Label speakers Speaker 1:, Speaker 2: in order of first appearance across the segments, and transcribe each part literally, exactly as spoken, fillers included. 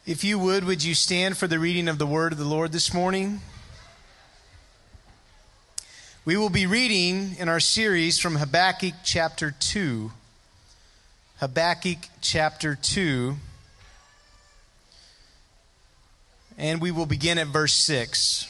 Speaker 1: If you would, would you stand for the reading of the word of the Lord this morning? We will be reading in our series from Habakkuk chapter two. Habakkuk chapter two. And we will begin at verse six.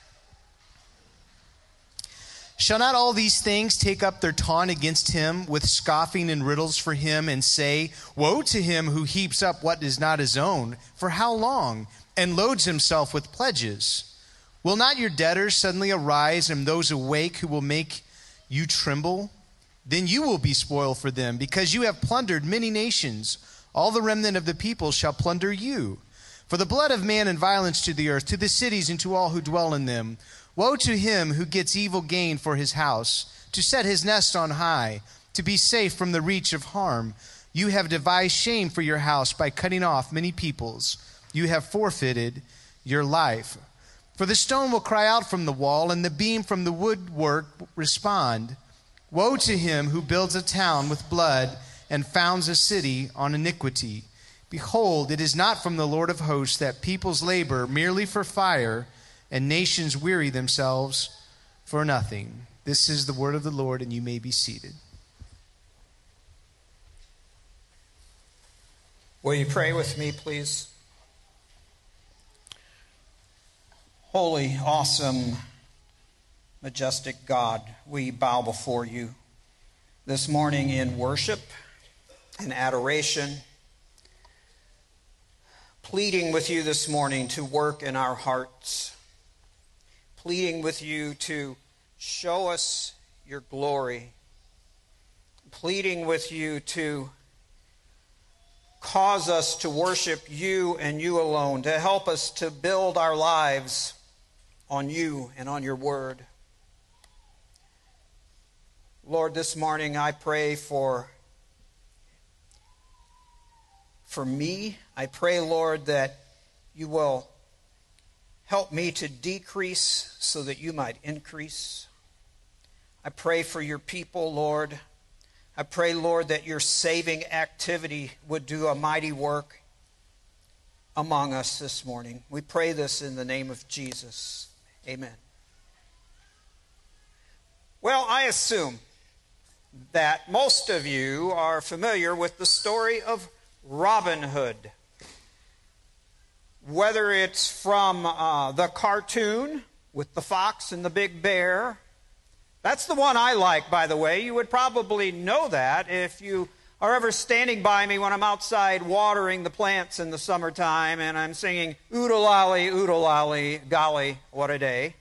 Speaker 1: Shall not all these things take up their taunt against him, with scoffing and riddles for him, and say, Woe to him who heaps up what is not his own, for how long, and loads himself with pledges? Will not your debtors suddenly arise, and those awake who will make you tremble? Then you will be spoiled for them, because you have plundered many nations. All the remnant of the people shall plunder you. For the blood of man and violence to the earth, to the cities and to all who dwell in them. Woe to him who gets evil gain for his house, to set his nest on high, to be safe from the reach of harm. You have devised shame for your house by cutting off many peoples. You have forfeited your life. For the stone will cry out from the wall, and the beam from the woodwork respond. Woe to him who builds a town with blood and founds a city on iniquity. Behold, it is not from the Lord of hosts that peoples labor merely for fire, and nations weary themselves for nothing. This is the word of the Lord, and you may be seated.
Speaker 2: Will you pray with me, please? Holy, awesome, majestic God, we bow before you this morning in worship and adoration, pleading with you this morning to work in our hearts, pleading with you to show us your glory, pleading with you to cause us to worship you and you alone, to help us to build our lives on you and on your word. Lord, this morning I pray for, for me. I pray, Lord, that you will help me to decrease so that you might increase. I pray for your people, Lord. I pray, Lord, that your saving activity would do a mighty work among us this morning. We pray this in the name of Jesus. Amen. Well, I assume that most of you are familiar with the story of Robin Hood. Whether it's from uh, the cartoon with the fox and the big bear. That's the one I like, by the way. You would probably know that if you are ever standing by me when I'm outside watering the plants in the summertime and I'm singing, oodle-lolly, oodle-lolly, golly, what a day.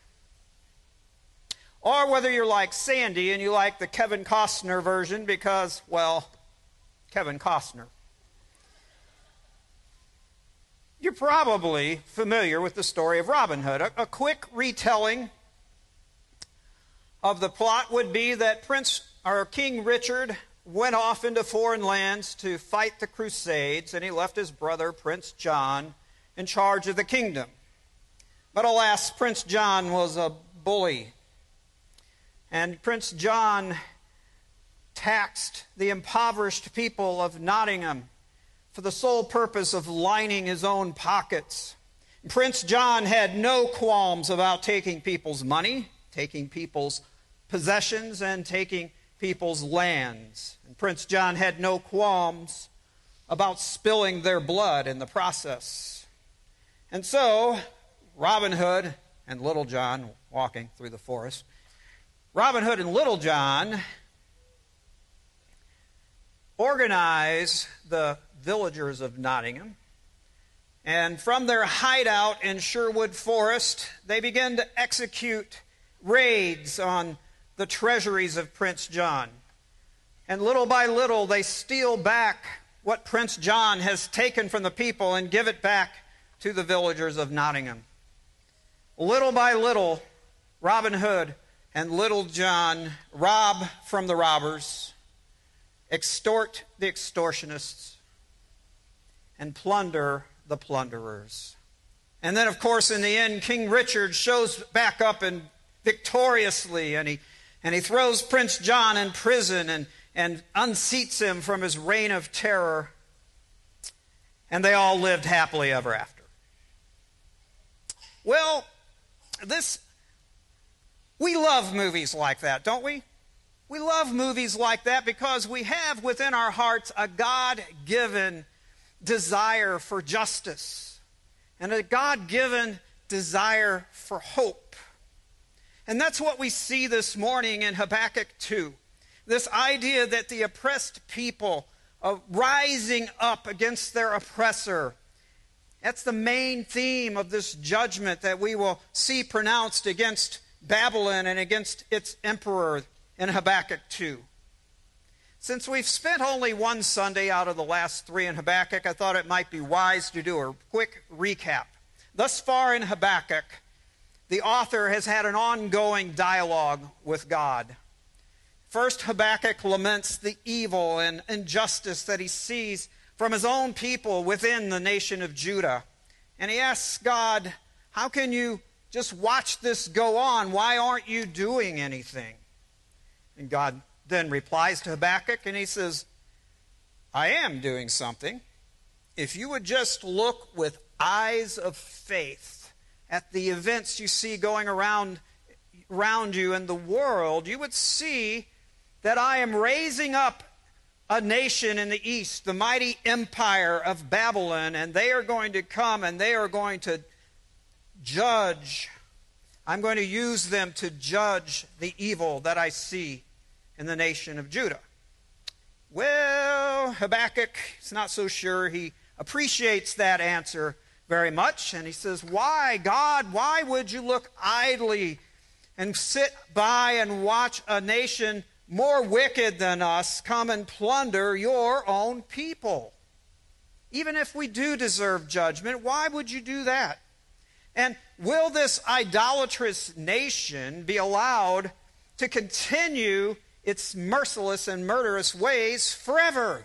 Speaker 2: Or whether you're like Sandy and you like the Kevin Costner version because, well, Kevin Costner. You're probably familiar with the story of Robin Hood. A, a quick retelling of the plot would be that Prince or King Richard went off into foreign lands to fight the Crusades, and he left his brother, Prince John, in charge of the kingdom. But alas, Prince John was a bully, and Prince John taxed the impoverished people of Nottingham for the sole purpose of lining his own pockets. Prince John had no qualms about taking people's money, taking people's possessions, and taking people's lands. And Prince John had no qualms about spilling their blood in the process. And so, Robin Hood and Little John, walking through the forest, Robin Hood and Little John organize the villagers of Nottingham, and from their hideout in Sherwood Forest, they begin to execute raids on the treasuries of Prince John. And little by little, they steal back what Prince John has taken from the people and give it back to the villagers of Nottingham. Little by little, Robin Hood and Little John rob from the robbers, extort the extortionists, and plunder the plunderers. And then, of course, in the end, King Richard shows back up and victoriously, and he and he throws Prince John in prison and, and unseats him from his reign of terror. and they all lived happily ever after. Well, this, we love movies like that, don't we? We love movies like that because we have within our hearts a God-given desire for justice and a God-given desire for hope. And that's what we see this morning in Habakkuk two. This idea that the oppressed people are rising up against their oppressor. That's the main theme of this judgment that we will see pronounced against Babylon and against its emperor in Habakkuk two. Since we've spent only one Sunday out of the last three in Habakkuk, I thought it might be wise to do a quick recap. Thus far in Habakkuk, the author has had an ongoing dialogue with God. First, Habakkuk laments the evil and injustice that he sees from his own people within the nation of Judah. And he asks God, how can you just watch this go on? Why aren't you doing anything? And God then replies to Habakkuk and he says, I am doing something. If you would just look with eyes of faith at the events you see going around, around you in the world, you would see that I am raising up a nation in the east, the mighty empire of Babylon, and they are going to come and they are going to judge. I'm going to use them to judge the evil that I see in the nation of Judah. Well, Habakkuk is not so sure. He appreciates that answer very much, and he says, why, God, why would you look idly and sit by and watch a nation more wicked than us come and plunder your own people? Even if we do deserve judgment, why would you do that? And will this idolatrous nation be allowed to continue its merciless and murderous ways forever?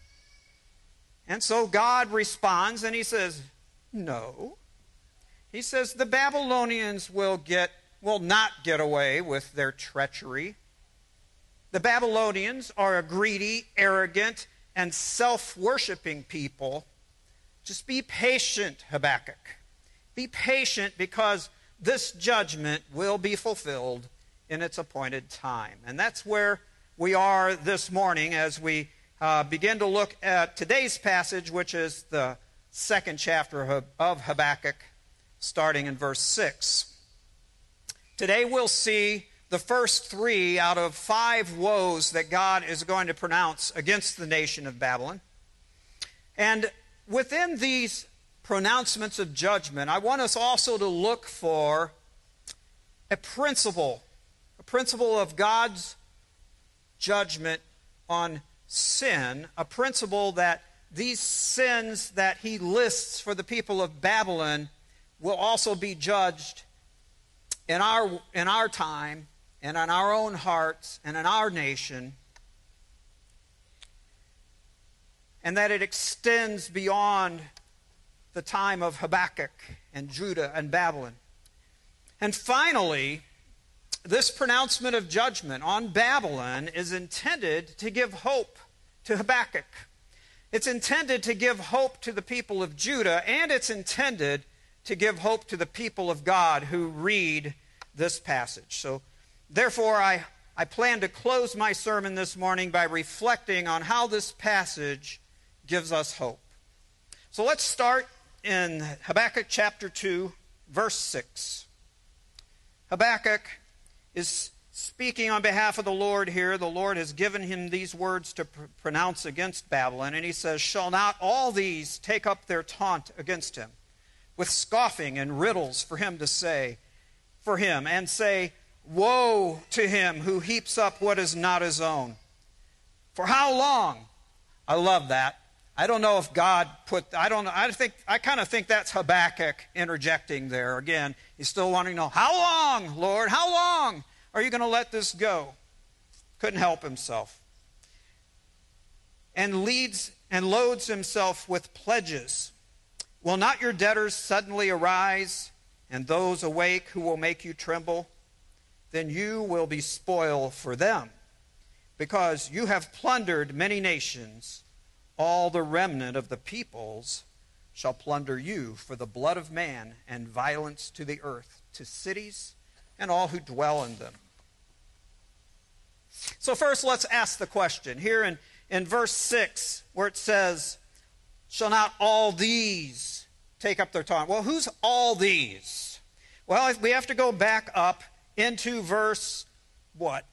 Speaker 2: And so God responds and he says, no. He says the Babylonians will get will not get away with their treachery. The Babylonians are a greedy, arrogant, and self-worshiping people. Just be patient, Habakkuk. Be patient because this judgment will be fulfilled in its appointed time. And that's where we are this morning as we uh, begin to look at today's passage, which is the second chapter of Habakkuk, starting in verse six. Today we'll see the first three out of five woes that God is going to pronounce against the nation of Babylon. And within these pronouncements of judgment, I want us also to look for a principle, a principle of God's judgment on sin, a principle that these sins that he lists for the people of Babylon will also be judged in our, in our time and in our own hearts and in our nation, and that it extends beyond the time of Habakkuk and Judah and Babylon. And finally, this pronouncement of judgment on Babylon is intended to give hope to Habakkuk. It's intended to give hope to the people of Judah, and it's intended to give hope to the people of God who read this passage. So, therefore, I, I plan to close my sermon this morning by reflecting on how this passage gives us hope. So let's start in Habakkuk chapter two, verse six. Habakkuk is speaking on behalf of the Lord here. The Lord has given him these words to pr- pronounce against Babylon, and he says, shall not all these take up their taunt against him, with scoffing and riddles for him to say, for him, and say, woe to him who heaps up what is not his own. For how long? I love that. I don't know if God put, I don't know, I think, I kind of think that's Habakkuk interjecting there. Again, he's still wanting to know, how long, Lord, how long are you going to let this go? Couldn't help himself. And leads and loads himself with pledges. Will not your debtors suddenly arise, and those awake who will make you tremble? Then you will be spoil for them, because you have plundered many nations, all the remnant of the peoples shall plunder you for the blood of man and violence to the earth, to cities and all who dwell in them. So first let's ask the question. Here in, in verse six, where it says, shall not all these take up their taunt? Well, who's all these? Well, we have to go back up into verse, what?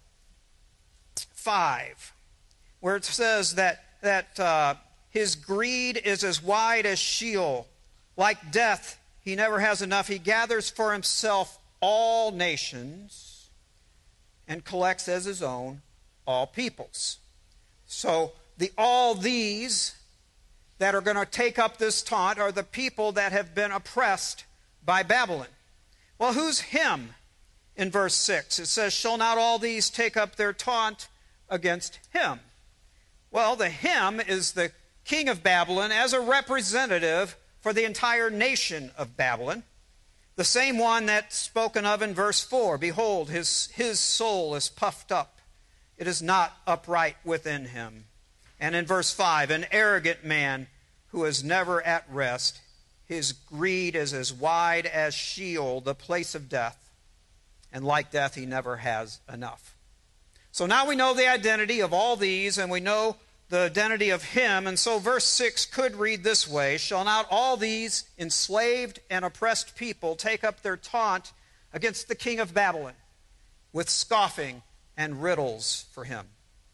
Speaker 2: Five, where it says that, that uh, his greed is as wide as Sheol. Like death, he never has enough. He gathers for himself all nations and collects as his own all peoples. So the all these that are going to take up this taunt are the people that have been oppressed by Babylon. Well, who's him in verse six? It says, shall not all these take up their taunt against him? Well, the him is the king of Babylon as a representative for the entire nation of Babylon. The same one that's spoken of in verse four. Behold, his, his soul is puffed up. It is not upright within him. And in verse five, an arrogant man who is never at rest. His greed is as wide as Sheol, the place of death. And like death, he never has enough. So now we know the identity of all these, and we know the identity of him. And so verse six could read this way, shall not all these enslaved and oppressed people take up their taunt against the king of Babylon with scoffing and riddles for him?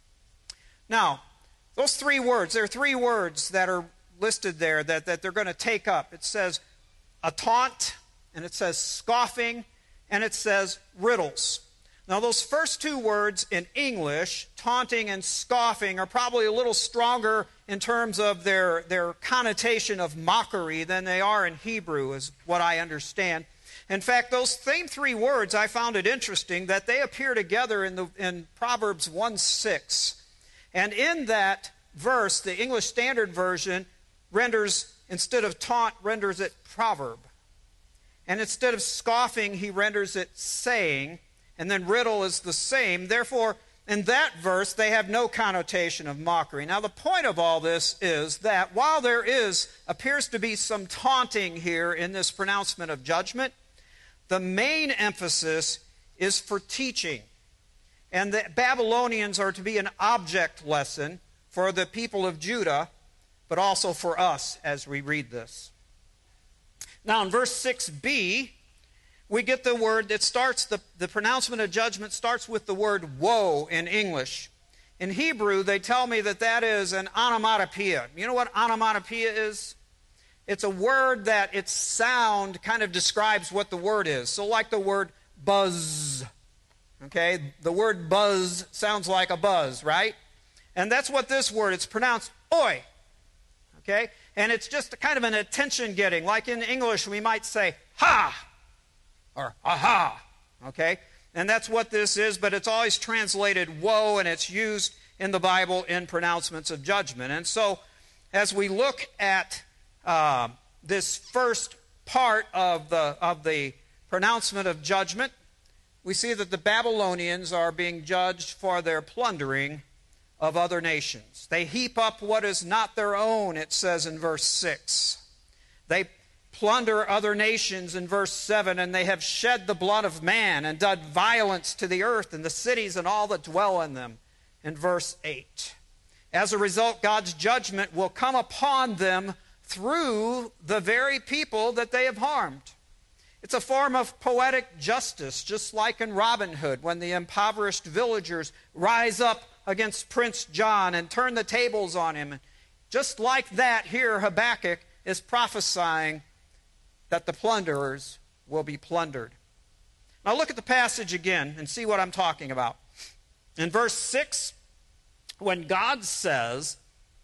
Speaker 2: Now, those three words, there are three words that are listed there that, that they're going to take up. It says a taunt, and it says scoffing, and it says riddles. Now, those first two words in English, taunting and scoffing, are probably a little stronger in terms of their, their connotation of mockery than they are in Hebrew, is what I understand. In fact, those same three words, I found it interesting that they appear together in, the, in Proverbs one six. And in that verse, the English Standard Version renders, instead of taunt, renders it proverb. And instead of scoffing, he renders it saying. And then riddle is the same. Therefore, in that verse, they have no connotation of mockery. Now, the point of all this is that while there is, appears to be some taunting here in this pronouncement of judgment, the main emphasis is for teaching. And the Babylonians are to be an object lesson for the people of Judah, but also for us as we read this. Now, in verse six b, we get the word that starts, the, the pronouncement of judgment starts with the word woe in English. In Hebrew, they tell me that that is an onomatopoeia. You know what onomatopoeia is? It's a word that its sound kind of describes what the word is. So like the word buzz. Okay, the word buzz sounds like a buzz, right? And that's what this word, it's pronounced oi. Okay, and it's just a kind of an attention getting. Like in English, we might say ha or aha. Okay, and that's what this is, but it's always translated woe, and it's used in the Bible in pronouncements of judgment. And so as we look at uh, this first part of the, of the pronouncement of judgment, we see that the Babylonians are being judged for their plundering of other nations. They heap up what is not their own, it says in verse six. They plunder other nations in verse seven, and they have shed the blood of man and done violence to the earth and the cities and all that dwell in them in verse eight. As a result, God's judgment will come upon them through the very people that they have harmed. It's a form of poetic justice, just like in Robin Hood, when the impoverished villagers rise up against Prince John and turn the tables on him. Just like that, here Habakkuk is prophesying that the plunderers will be plundered. Now look at the passage again and see what I'm talking about. In verse six, when God says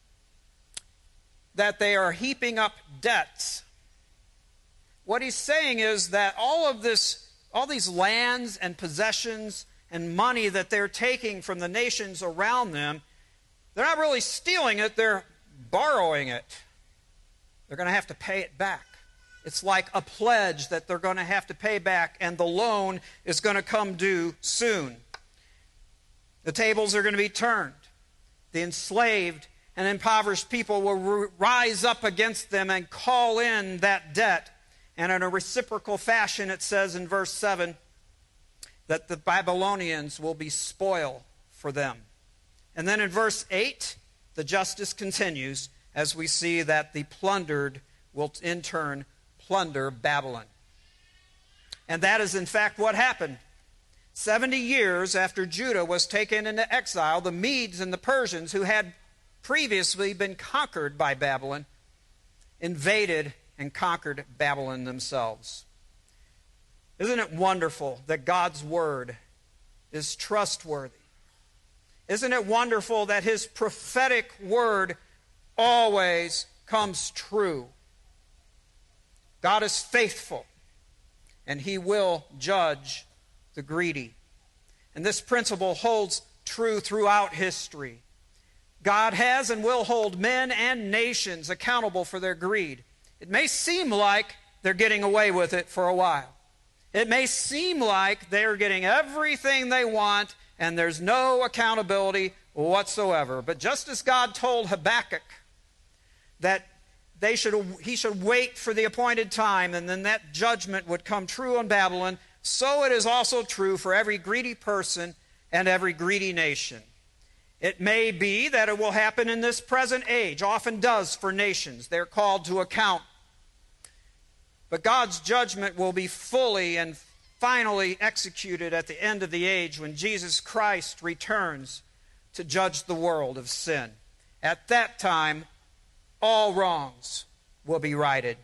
Speaker 2: that they are heaping up debts, what he's saying is that all of this, all these lands and possessions and money that they're taking from the nations around them, they're not really stealing it, they're borrowing it. They're going to have to pay it back. It's like a pledge that they're going to have to pay back, and the loan is going to come due soon. The tables are going to be turned. The enslaved and impoverished people will rise up against them and call in that debt. And in a reciprocal fashion, it says in verse seven that the Babylonians will be spoil for them. And then in verse eight, the justice continues as we see that the plundered will in turn plunder Babylon. And that is in fact what happened. Seventy years after Judah was taken into exile, the Medes and the Persians, who had previously been conquered by Babylon, invaded and conquered Babylon themselves. Isn't it wonderful that God's word is trustworthy? Isn't it wonderful that his prophetic word always comes true? God is faithful, and he will judge the greedy. And this principle holds true throughout history. God has and will hold men and nations accountable for their greed. It may seem like they're getting away with it for a while. It may seem like they're getting everything they want and there's no accountability whatsoever. But just as God told Habakkuk that they should, he should wait for the appointed time and then that judgment would come true on Babylon, so it is also true for every greedy person and every greedy nation. It may be that it will happen in this present age, often does for nations. They're called to account. But God's judgment will be fully and finally executed at the end of the age when Jesus Christ returns to judge the world of sin. At that time, all wrongs will be righted.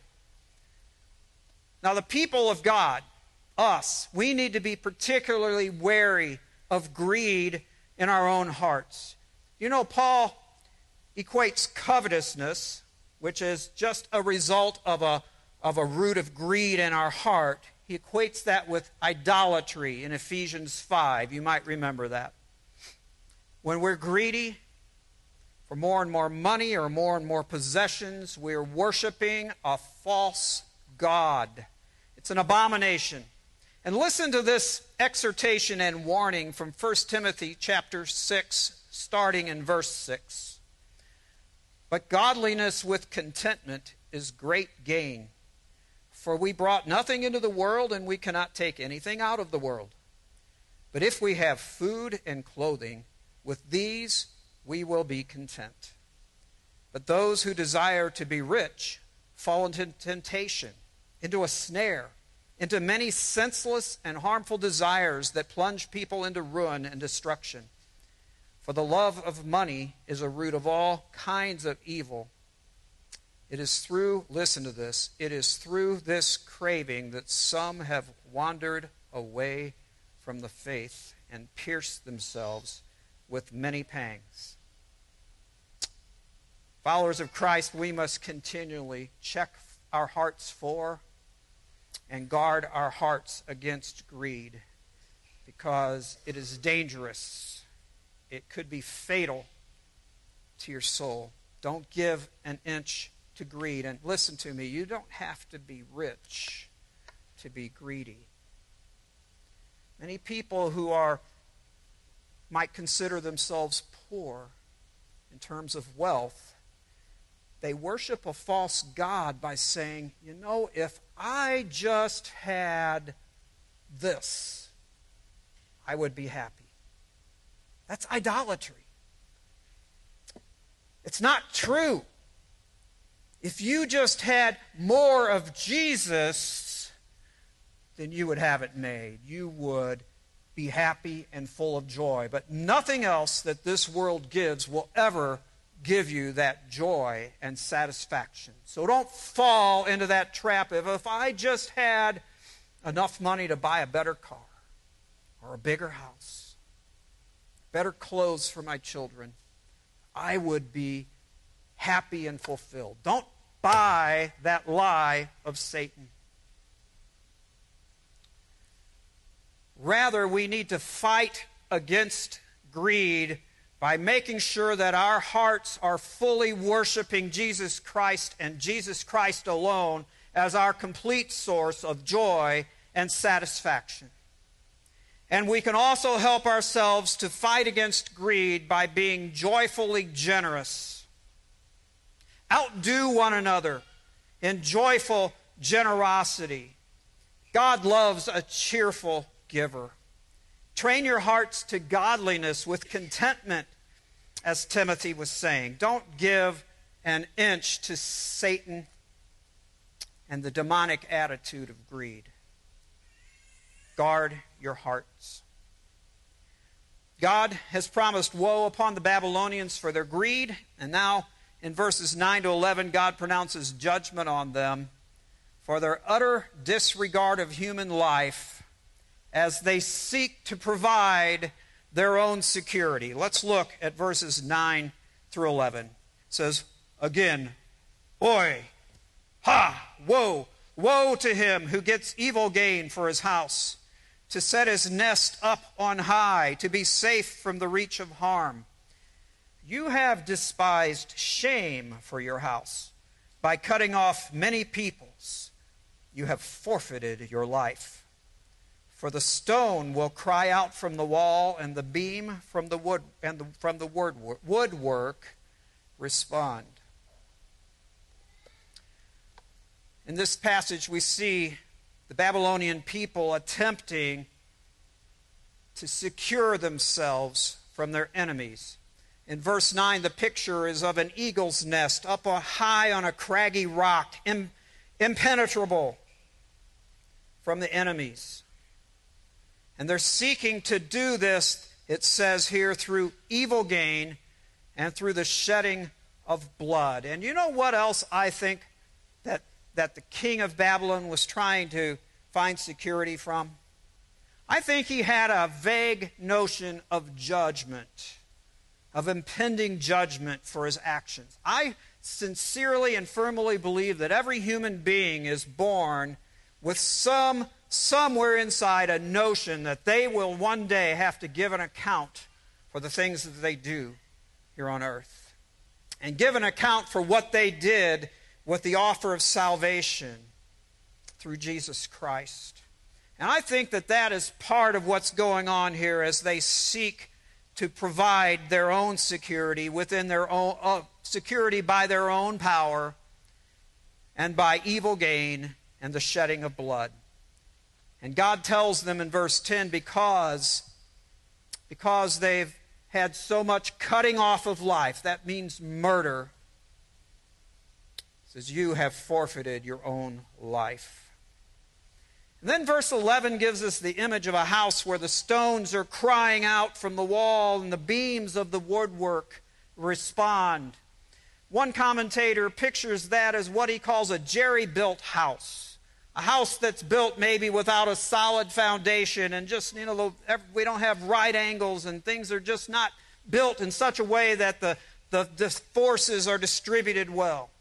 Speaker 2: Now, the people of God, us, we need to be particularly wary of greed in our own hearts. You know, Paul equates covetousness, which is just a result of a, of a root of greed in our heart. He equates that with idolatry in Ephesians five. You might remember that. When we're greedy for more and more money or more and more possessions, we're worshiping a false god. It's an abomination. And listen to this exhortation and warning from First Timothy chapter six, starting in verse six. But godliness with contentment is great gain. For we brought nothing into the world, and we cannot take anything out of the world. But if we have food and clothing, with these we will be content. But those who desire to be rich fall into temptation, into a snare, into many senseless and harmful desires that plunge people into ruin and destruction. For the love of money is a root of all kinds of evil. It is through, listen to this, it is through this craving that some have wandered away from the faith and pierced themselves with many pangs. Followers of Christ, we must continually check our hearts for and guard our hearts against greed, because it is dangerous. It could be fatal to your soul. Don't give an inch to greed. And listen to me, you don't have to be rich to be greedy. Many people who are might consider themselves poor in terms of wealth, they worship a false god by saying, you know, if I just had this, I would be happy. That's idolatry. It's not true. If you just had more of Jesus, then you would have it made. You would be happy and full of joy. But nothing else that this world gives will ever give you that joy and satisfaction. So don't fall into that trap of, if I just had enough money to buy a better car or a bigger house, better clothes for my children, I would be happy and fulfilled. Don't buy that lie of Satan. Rather, we need to fight against greed by making sure that our hearts are fully worshiping Jesus Christ and Jesus Christ alone as our complete source of joy and satisfaction. And we can also help ourselves to fight against greed by being joyfully generous. Outdo one another in joyful generosity. God loves a cheerful giver. Train your hearts to godliness with contentment, as Timothy was saying. Don't give an inch to Satan and the demonic attitude of greed. Guard your hearts. God has promised woe upon the Babylonians for their greed, and now in verses nine to eleven, God pronounces judgment on them for their utter disregard of human life as they seek to provide their own security. Let's look at verses nine through eleven. It says, again, Oi, ha, woe, woe to him who gets evil gain for his house, to set his nest up on high, to be safe from the reach of harm. You have despised shame for your house. By cutting off many peoples, you have forfeited your life. For the stone will cry out from the wall, and the beam from the wood and the, from the woodwork respond. In this passage, we see the Babylonian people attempting to secure themselves from their enemies. In verse nine, the picture is of an eagle's nest up high on a craggy rock, im- impenetrable from the enemies. And they're seeking to do this, it says here, through evil gain and through the shedding of blood. And you know what else I think that that the king of Babylon was trying to find security from? I think he had a vague notion of judgment, of impending judgment for his actions. I sincerely and firmly believe that every human being is born with some, somewhere inside a notion that they will one day have to give an account for the things that they do here on earth, and give an account for what they did with the offer of salvation through Jesus Christ. And I think that that is part of what's going on here as they seek to provide their own security within their own uh, security by their own power and by evil gain and the shedding of blood. And God tells them in verse ten, because, because they've had so much cutting off of life, that means murder, says, you have forfeited your own life. And then verse eleven gives us the image of a house where the stones are crying out from the wall and the beams of the woodwork respond. One commentator pictures that as what he calls a jerry-built house. A house that's built maybe without a solid foundation and just, you know, we don't have right angles and things are just not built in such a way that the, the, the forces are distributed well.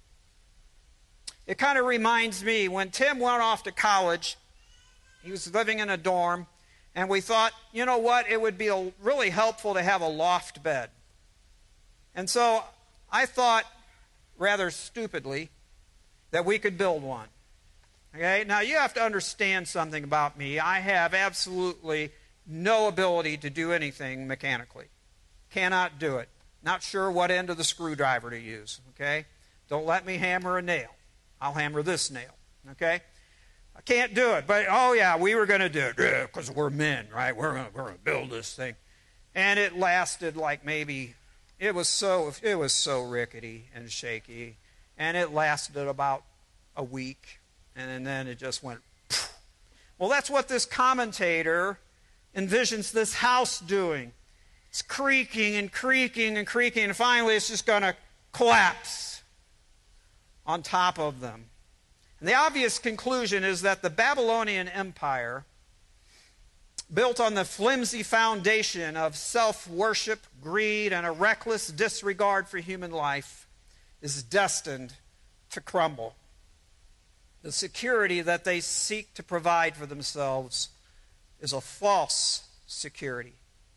Speaker 2: It kind of reminds me, when Tim went off to college, he was living in a dorm, and we thought, you know what, it would be a, really helpful to have a loft bed. And so I thought, rather stupidly, that we could build one. Okay, now you have to understand something about me. I have absolutely no ability to do anything mechanically. Cannot do it. Not sure what end of the screwdriver to use. Okay, don't let me hammer a nail. I'll hammer this nail, okay? I can't do it, but oh yeah, we were going to do it because we're men, right? We're going we're to build this thing. And it lasted like maybe, it was so it was so rickety and shaky, and it lasted about a week, and then it just went, phew. Well, that's what this commentator envisions this house doing. It's creaking and creaking and creaking, and finally it's just going to collapse on top of them. And the obvious conclusion is that the Babylonian Empire, built on the flimsy foundation of self-worship, greed, and a reckless disregard for human life, is destined to crumble. The security that they seek to provide for themselves is a false security.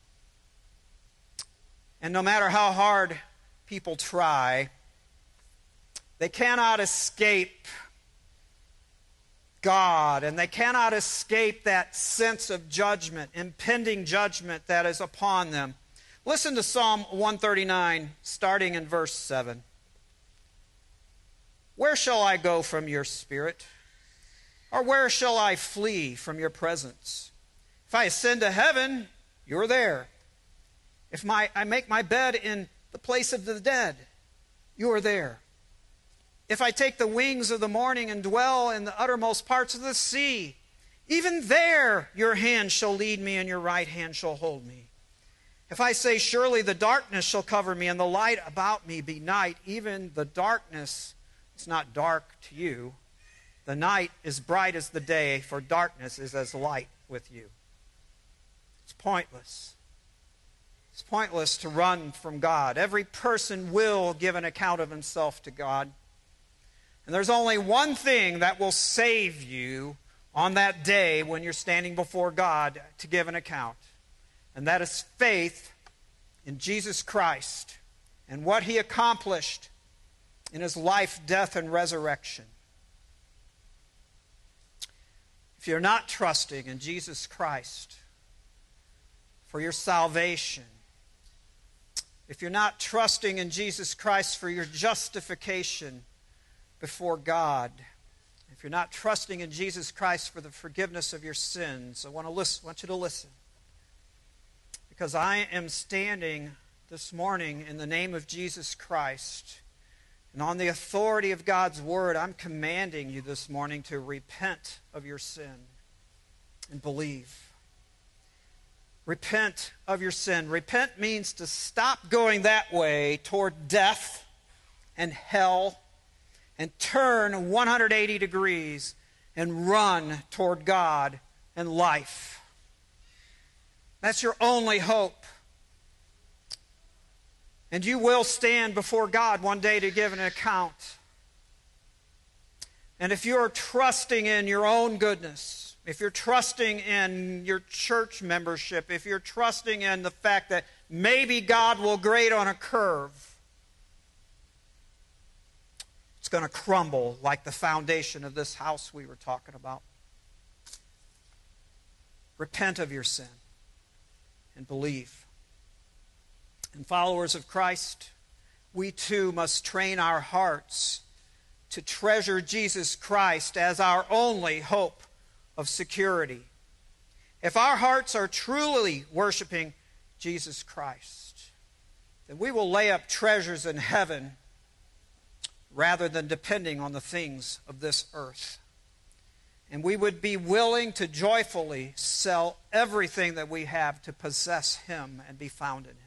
Speaker 2: And no matter how hard people try, they cannot escape God, and they cannot escape that sense of judgment, impending judgment that is upon them. Listen to Psalm one thirty-nine, starting in verse seven. Where shall I go from your spirit? Or where shall I flee from your presence? If I ascend to heaven, you're there. If my, I make my bed in the place of the dead, you are there. If I take the wings of the morning and dwell in the uttermost parts of the sea, even there your hand shall lead me and your right hand shall hold me. If I say, surely the darkness shall cover me and the light about me be night, even the darkness is not dark to you. The night is bright as the day, for darkness is as light with you. It's pointless. It's pointless to run from God. Every person will give an account of himself to God. And there's only one thing that will save you on that day when you're standing before God to give an account. And that is faith in Jesus Christ and what He accomplished in His life, death, and resurrection. If you're not trusting in Jesus Christ for your salvation, if you're not trusting in Jesus Christ for your justification before God, if you're not trusting in Jesus Christ for the forgiveness of your sins, I want to listen, want you to listen. Because I am standing this morning in the name of Jesus Christ, and on the authority of God's Word, I'm commanding you this morning to repent of your sin and believe. Repent of your sin. Repent means to stop going that way toward death and hell and turn one hundred eighty degrees and run toward God and life. That's your only hope. And you will stand before God one day to give an account. And if you're trusting in your own goodness, if you're trusting in your church membership, if you're trusting in the fact that maybe God will grade on a curve, it's going to crumble like the foundation of this house we were talking about. Repent of your sin and believe. And followers of Christ, we too must train our hearts to treasure Jesus Christ as our only hope of security. If our hearts are truly worshiping Jesus Christ, then we will lay up treasures in heaven rather than depending on the things of this earth. And we would be willing to joyfully sell everything that we have to possess Him and be found in Him.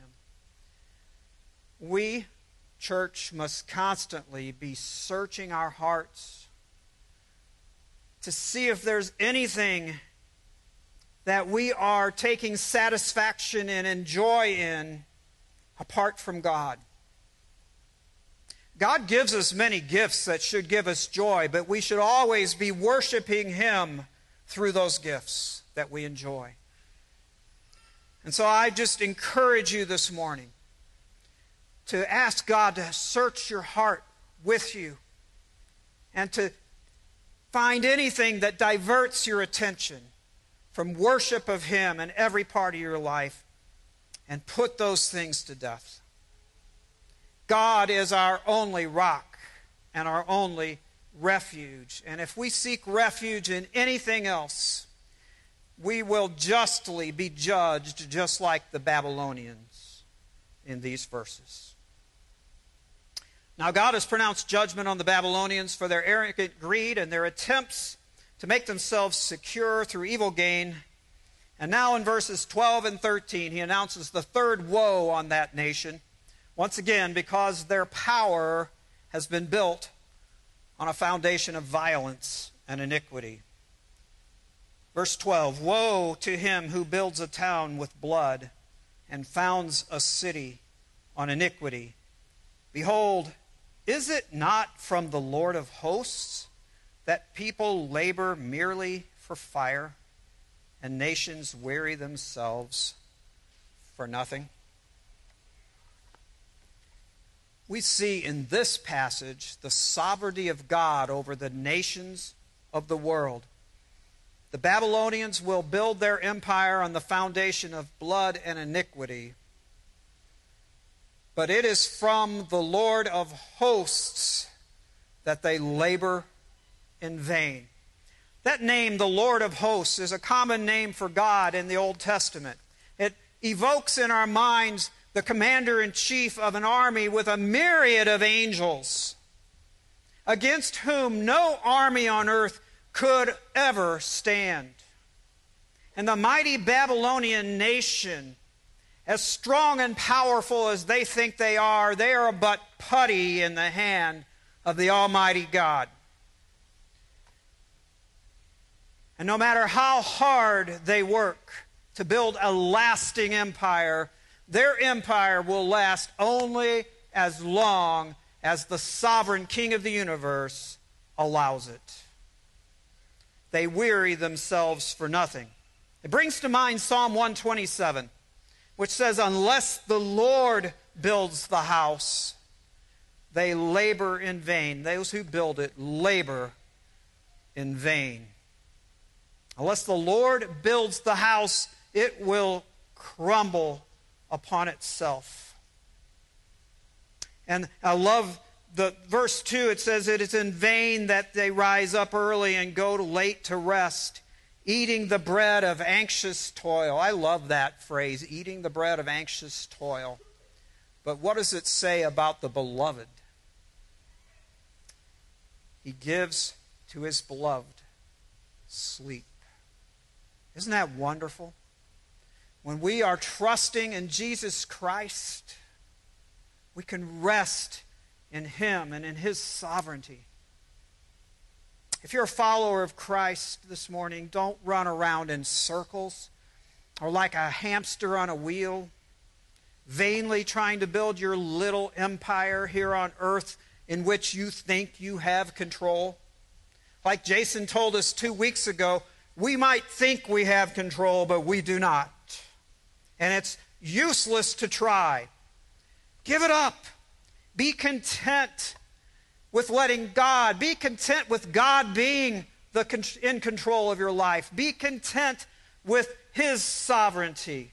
Speaker 2: We, church, must constantly be searching our hearts to see if there's anything that we are taking satisfaction in and joy in apart from God. God gives us many gifts that should give us joy, but we should always be worshiping Him through those gifts that we enjoy. And so I just encourage you this morning to ask God to search your heart with you and to find anything that diverts your attention from worship of Him in every part of your life and put those things to death. God is our only rock and our only refuge. And if we seek refuge in anything else, we will justly be judged just like the Babylonians in these verses. Now God has pronounced judgment on the Babylonians for their arrogant greed and their attempts to make themselves secure through evil gain. And now in verses twelve and thirteen, He announces the third woe on that nation. Once again, because their power has been built on a foundation of violence and iniquity. Verse twelve, woe to him who builds a town with blood and founds a city on iniquity. Behold, is it not from the Lord of hosts that people labor merely for fire and nations weary themselves for nothing? We see in this passage the sovereignty of God over the nations of the world. The Babylonians will build their empire on the foundation of blood and iniquity. But it is from the Lord of hosts that they labor in vain. That name, the Lord of hosts, is a common name for God in the Old Testament. It evokes in our minds the commander-in-chief of an army with a myriad of angels, against whom no army on earth could ever stand. And the mighty Babylonian nation, as strong and powerful as they think they are, they are but putty in the hand of the Almighty God. And no matter how hard they work to build a lasting empire, their empire will last only as long as the sovereign King of the universe allows it. They weary themselves for nothing. It brings to mind Psalm one twenty-seven, which says, unless the Lord builds the house, they labor in vain. Those who build it labor in vain. Unless the Lord builds the house, it will crumble upon itself. And I love the verse two. It says, it is in vain that they rise up early and go late to rest, eating the bread of anxious toil. I love that phrase, eating the bread of anxious toil. But what does it say about the beloved? He gives to his beloved sleep. Isn't that wonderful? When we are trusting in Jesus Christ, we can rest in Him and in His sovereignty. If you're a follower of Christ this morning, don't run around in circles or like a hamster on a wheel, vainly trying to build your little empire here on earth in which you think you have control. Like Jason told us two weeks ago, we might think we have control, but we do not. And it's useless to try. Give it up. Be content with letting God, be content with God being the, in control of your life. Be content with His sovereignty.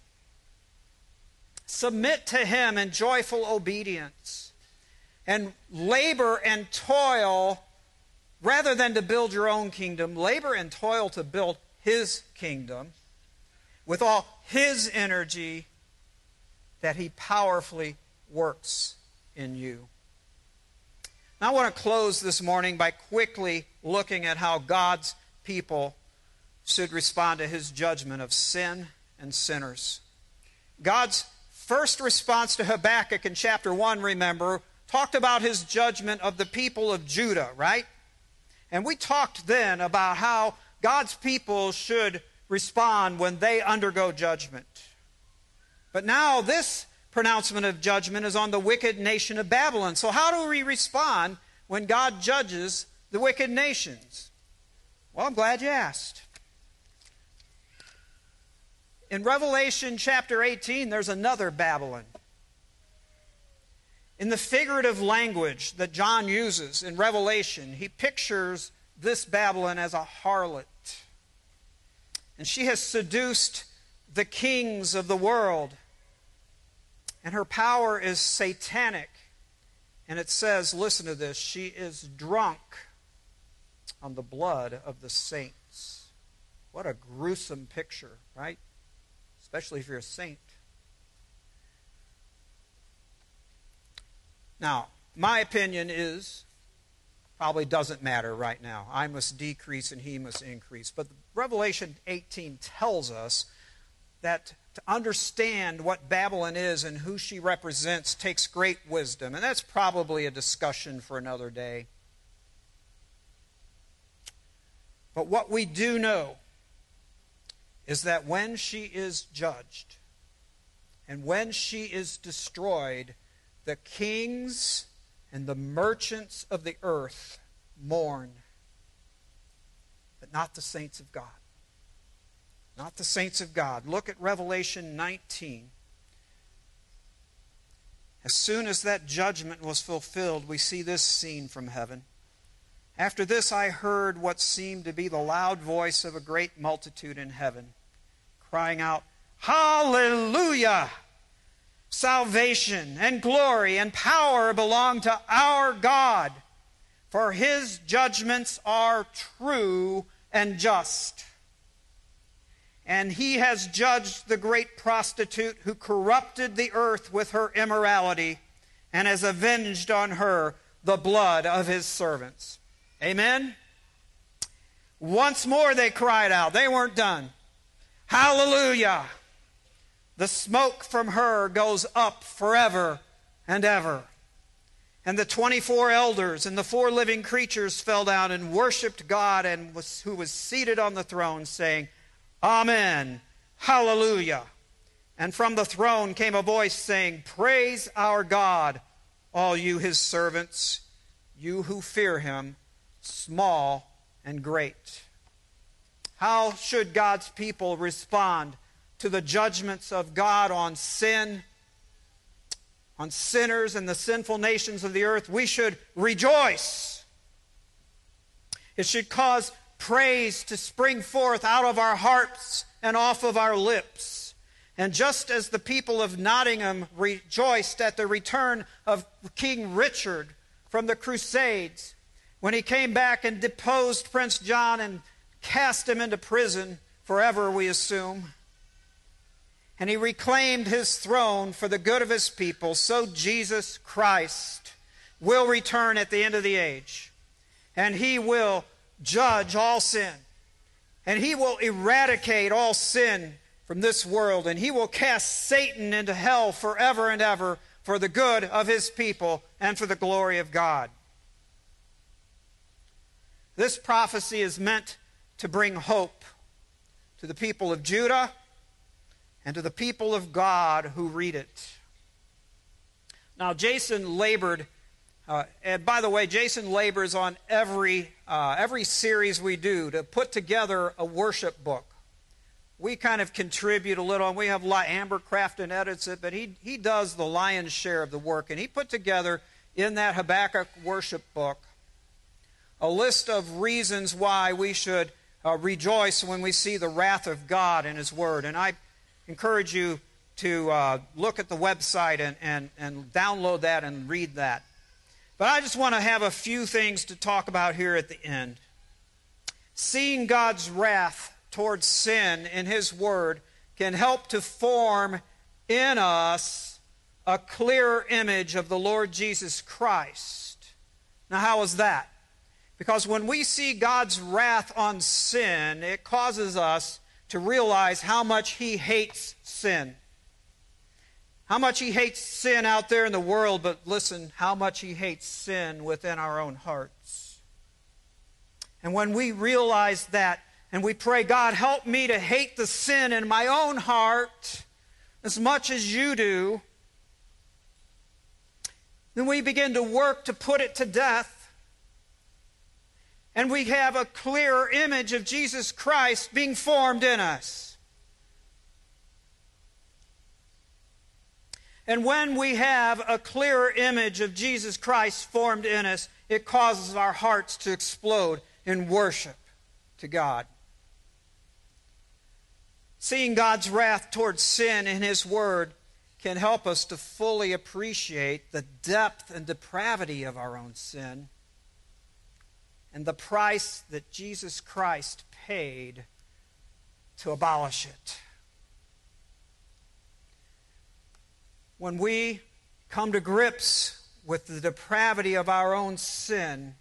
Speaker 2: Submit to Him in joyful obedience. And labor and toil, rather than to build your own kingdom, labor and toil to build His kingdom with all His energy that He powerfully works in you. Now, I want to close this morning by quickly looking at how God's people should respond to His judgment of sin and sinners. God's first response to Habakkuk in chapter one, remember, talked about His judgment of the people of Judah, right? And we talked then about how God's people should respond when they undergo judgment. But now this pronouncement of judgment is on the wicked nation of Babylon. So how do we respond when God judges the wicked nations? Well, I'm glad you asked. In Revelation chapter eighteen, there's another Babylon. In the figurative language that John uses in Revelation, he pictures this Babylon as a harlot. And she has seduced the kings of the world. And her power is satanic. And it says, listen to this, she is drunk on the blood of the saints. What a gruesome picture, right? Especially if you're a saint. Now, my opinion is, probably doesn't matter right now. I must decrease and he must increase. But Revelation eighteen tells us that to understand what Babylon is and who she represents takes great wisdom. And that's probably a discussion for another day. But what we do know is that when she is judged and when she is destroyed, the kings and the merchants of the earth mourn, but not the saints of God. Not the saints of God. Look at Revelation nineteen. As soon as that judgment was fulfilled, we see this scene from heaven. After this I heard what seemed to be the loud voice of a great multitude in heaven, crying out, Hallelujah! Salvation and glory and power belong to our God, for his judgments are true and just. And he has judged the great prostitute who corrupted the earth with her immorality, and has avenged on her the blood of his servants. Amen? Once more they cried out. They weren't done. Hallelujah! The smoke from her goes up forever and ever. And the twenty-four elders and the four living creatures fell down and worshipped God, and was, who was seated on the throne, saying, Amen, hallelujah. And from the throne came a voice saying, Praise our God, all you his servants, you who fear him, small and great. How should God's people respond to the judgments of God on sin, on sinners and the sinful nations of the earth? We should rejoice. It should cause praise to spring forth out of our hearts and off of our lips. And just as the people of Nottingham rejoiced at the return of King Richard from the Crusades, when he came back and deposed Prince John and cast him into prison forever, we assume, and he reclaimed his throne for the good of his people, so Jesus Christ will return at the end of the age. And he will judge all sin. And he will eradicate all sin from this world. And he will cast Satan into hell forever and ever for the good of his people and for the glory of God. This prophecy is meant to bring hope to the people of Judah and to the people of God who read it. Now, Jason labored, uh, and by the way, Jason labors on every, uh, every series we do to put together a worship book. We kind of contribute a little, and we have Amber Crafton edits it, but he, he does the lion's share of the work. And he put together in that Habakkuk worship book a list of reasons why we should uh, rejoice when we see the wrath of God in his word. And I encourage you to uh, look at the website and, and, and download that and read that. But I just want to have a few things to talk about here at the end. Seeing God's wrath towards sin in his word can help to form in us a clearer image of the Lord Jesus Christ. Now, how is that? Because when we see God's wrath on sin, it causes us to realize how much he hates sin. How much he hates sin out there in the world, but listen, how much he hates sin within our own hearts. And when we realize that, and we pray, God, help me to hate the sin in my own heart as much as you do, then we begin to work to put it to death. And we have a clearer image of Jesus Christ being formed in us. And when we have a clearer image of Jesus Christ formed in us, it causes our hearts to explode in worship to God. Seeing God's wrath towards sin in his word can help us to fully appreciate the depth and depravity of our own sin and the price that Jesus Christ paid to abolish it. When we come to grips with the depravity of our own sin,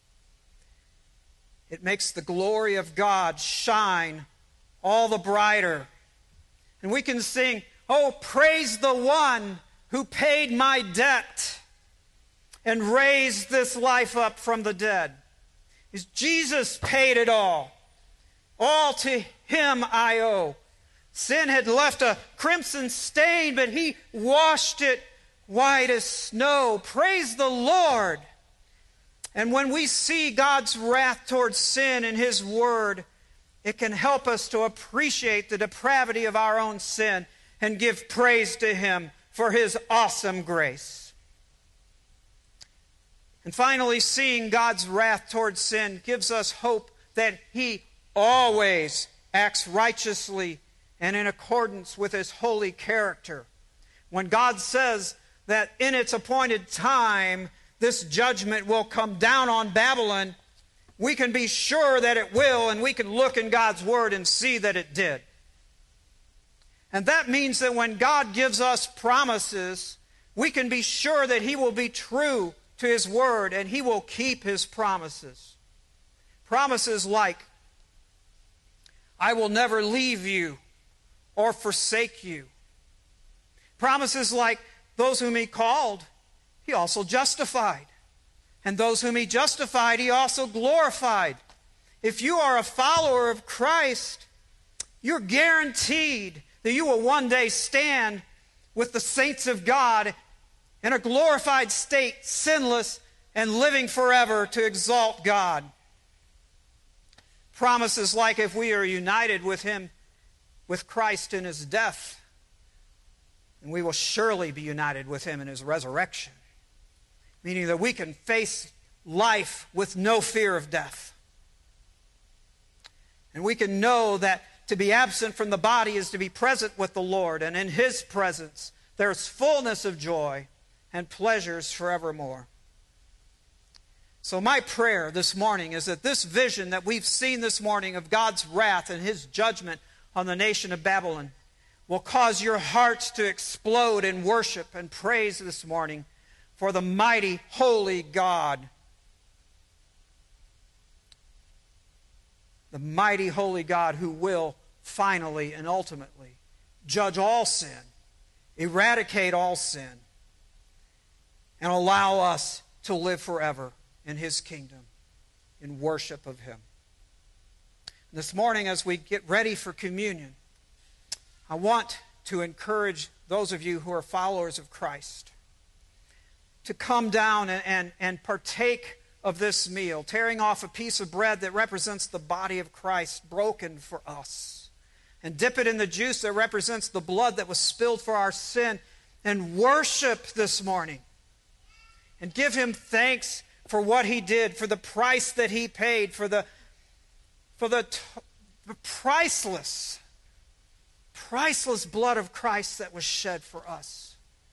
Speaker 2: it makes the glory of God shine all the brighter. And we can sing, oh, praise the one who paid my debt and raised this life up from the dead. Jesus paid it all. All to him I owe. Sin had left a crimson stain, but he washed it white as snow. Praise the Lord. And when we see God's wrath towards sin in his word, it can help us to appreciate the depravity of our own sin and give praise to him for his awesome grace. And finally, seeing God's wrath towards sin gives us hope that he always acts righteously and in accordance with his holy character. When God says that in its appointed time this judgment will come down on Babylon, we can be sure that it will, and we can look in God's Word and see that it did. And that means that when God gives us promises, we can be sure that He will be true to His Word and He will keep His promises. Promises like, I will never leave you or forsake you. Promises like, those whom He called, He also justified. And those whom He justified, He also glorified. If you are a follower of Christ, you're guaranteed that you will one day stand with the saints of God in a glorified state, sinless and living forever to exalt God. Promises like if we are united with Him, with Christ in His death, and we will surely be united with Him in His resurrection. Meaning that we can face life with no fear of death. And we can know that to be absent from the body is to be present with the Lord, and in His presence there's fullness of joy and pleasures forevermore. So my prayer this morning is that this vision that we've seen this morning of God's wrath and His judgment on the nation of Babylon will cause your hearts to explode in worship and praise this morning for the mighty, holy God. The mighty, holy God who will finally and ultimately judge all sin, eradicate all sin, and allow us to live forever in His kingdom in worship of Him. This morning, as we get ready for communion, I want to encourage those of you who are followers of Christ to come down and, and, and partake of this meal, tearing off a piece of bread that represents the body of Christ broken for us, and dip it in the juice that represents the blood that was spilled for our sin, and worship this morning and give Him thanks for what He did, for the price that He paid, for the, for the, the priceless, priceless blood of Christ that was shed for us.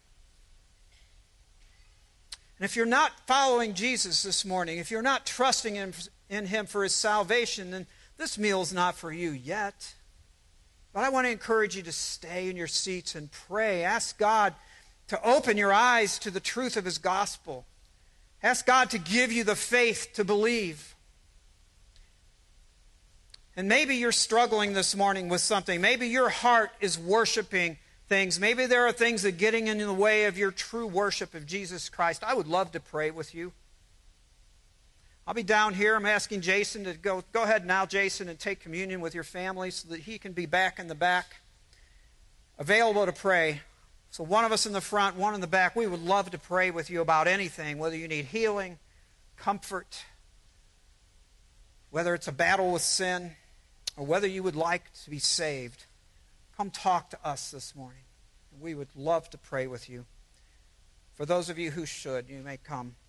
Speaker 2: And if you're not following Jesus this morning, if you're not trusting in, in Him for His salvation, then this meal is not for you yet. But I want to encourage you to stay in your seats and pray. Ask God to open your eyes to the truth of His gospel. Ask God to give you the faith to believe. And maybe you're struggling this morning with something. Maybe your heart is worshiping things. Maybe there are things that are getting in the way of your true worship of Jesus Christ. I would love to pray with you. I'll be down here. I'm asking Jason to go, go ahead now, Jason, and take communion with your family so that he can be back in the back, available to pray. So one of us in the front, one in the back, we would love to pray with you about anything, whether you need healing, comfort, whether it's a battle with sin, or whether you would like to be saved. Come talk to us this morning. We would love to pray with you. For those of you who should, you may come.